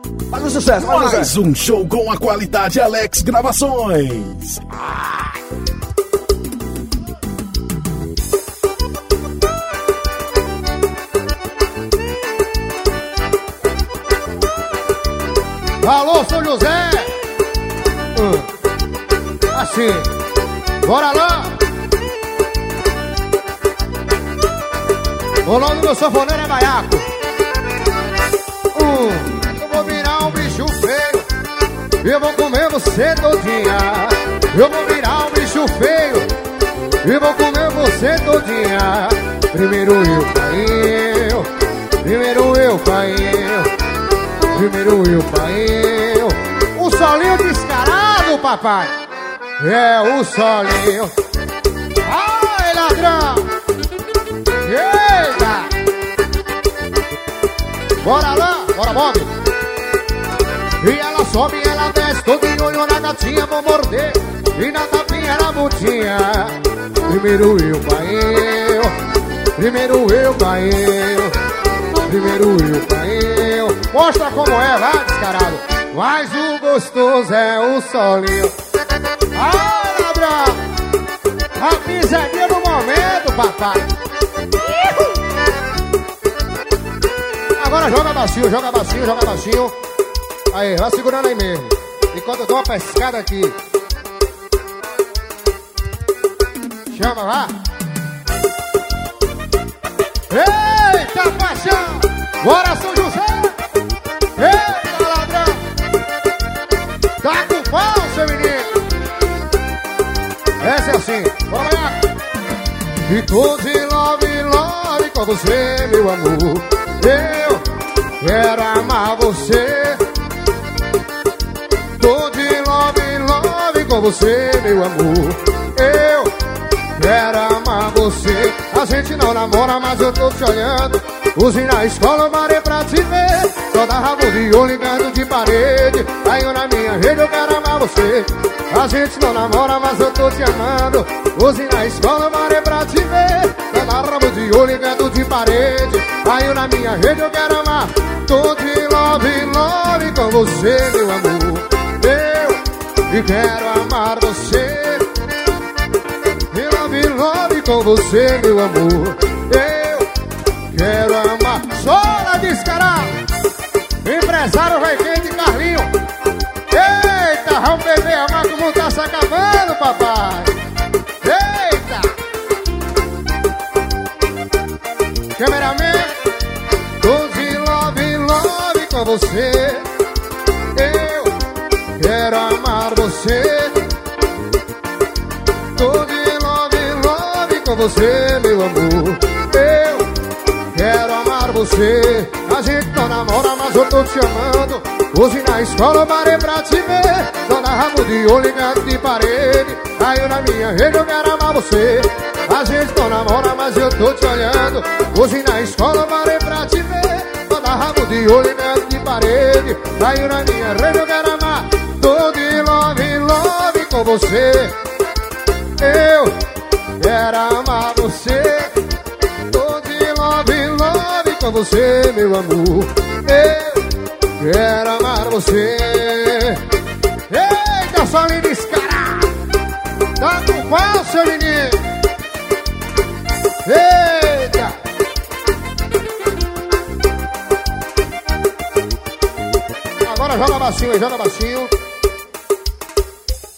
Faz um sucesso, faz um Mais sucesso. um show com a qualidade Alex Gravações. Alô, São José! Assim, bora lá! O nome do meu sanfoneiro é Baiaco. Eu vou virar um bicho feio, eu vou comer você todinha. Eu vou virar um bicho feio, eu vou comer você todinha. Primeiro eu caí, primeiro eu caí. Primeiro eu caí. O solinho descarado, papai. É o solinho. Ai, ladrão. Eita. Bora lá, bora, Bob. E ela sobe, ela desce, todo de olho na gatinha, vou morder. E na tapinha, na botinha. Primeiro eu caí. Primeiro eu caí. Primeiro eu caí. Mostra como é, vai, descarado. Mas o gostoso é o solinho. Ah, ladrão. A pisadinha no momento, papai. Agora joga baixinho, joga baixinho, joga baixinho. Aí, vai segurando aí mesmo. Enquanto eu dou uma pescada aqui. Chama, vá. Eita, paixão. Bora, São José. Eita, ladrão. Tá com pau, seu menino. Essa é assim, bora lá. E tô de love, love com você, meu amor. Eu quero amar você. Tô de love, love com você, meu amor. Eu quero amar você. A gente não namora, mas eu tô te olhando. Use na escola, eu parei pra te ver. Só dá rabo de olho ligando de parede. Caiu na minha rede, eu quero amar você. A gente não namora, mas eu tô te amando. Use na escola, eu parei pra te ver. Só dá rabo de olho ligando de parede. Caiu na minha rede, eu quero amar. Tô de love, love com você, meu amor. Eu quero amar você. De love, love com você, meu amor. Quero amar. Sola descarado. Empresário vai quente, Carlinho. Eita, vamos beber, amar como tá se acabando, papai. Eita. Cameraman. Tô de love, love com você. Eu quero amar você. Tô de love, love com você, meu amor. Quero amar você. A gente não namora, mas eu tô te amando. Hoje na escola eu parei pra te ver. Só na rabo de olho ligado de parede. Caiu na minha rede, eu quero amar você. A gente não namora, mas eu tô te olhando. Hoje na escola eu parei pra te ver. Só na rabo de olho ligado de parede. Caiu na minha rede, eu quero amar. Tô de love, love com você. Eu quero amar você. Love com você, meu amor. Eu quero amar você. Eita, solinho descarado. Tá com qual, seu menino? Eita. Agora joga baixinho aí, joga baixinho.